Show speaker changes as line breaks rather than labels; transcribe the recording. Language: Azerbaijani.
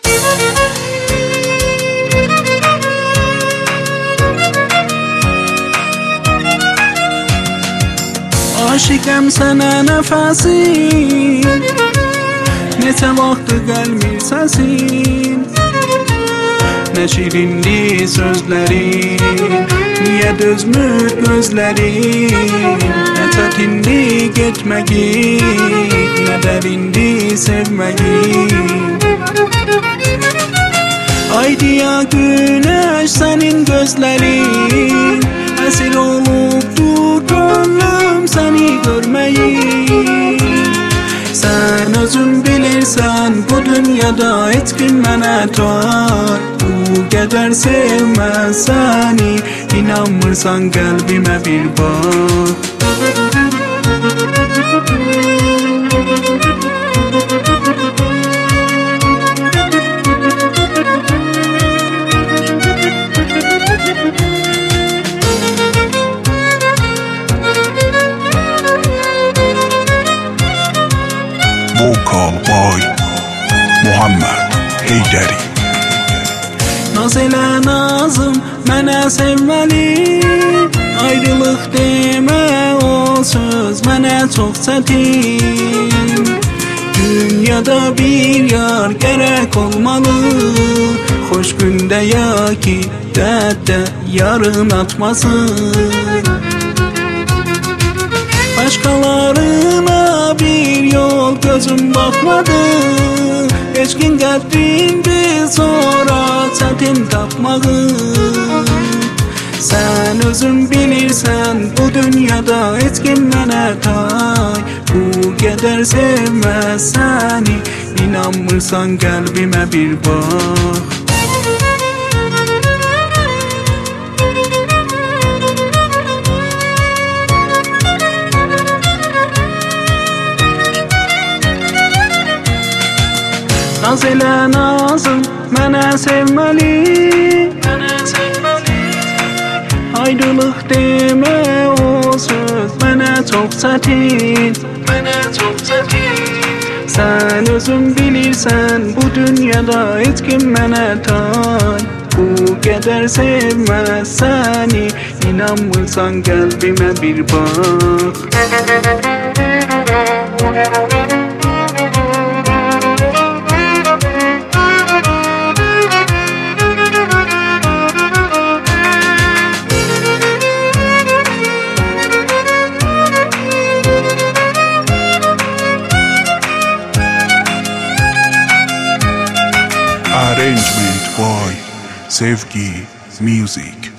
Aşıqəm sənə nəfəsin, neçə vaxtı gəlmir səsin. Nə şirinli sözlərin, niyə dözmür gözlərin. Nə çətinli getməyin, nə dərindi sevməyin. Aydiya günəş sənin gözlərin, əsir olubdur gönlüm səni görməyin. Sən özün bilirsən bu dünyada heç kim mənə tar. Bu qədər sevməz səni, inanmırsan qəlbimə bir bax.
Vocal by Muhammed Heyderi.
Naz elə nazım mənə sevməli, ayrılıq demə o söz mənə çox çətin. Dünyada bir yar gərək olmalı, xoş gündə ya ki dərddə yarın atmasın. Başqalarına bir yol gözüm baxmadı, heç gün qədrindir sonra çətin tapmağı. Sən özün bilirsən bu dünyada heç kim mənə tay. Bu qədər sevməz səni, inanmırsan qəlbimə bir bax. Naz elə nazım mənə sevməli, ayrılıq demə o söz mənə çox çətin. Sən özün bilirsən bu dünyada heç kim mənə tay. Bu qədər sevməz səni, inanmırsan qəlbimə bir bax.
Arrangement by Sevgi Music.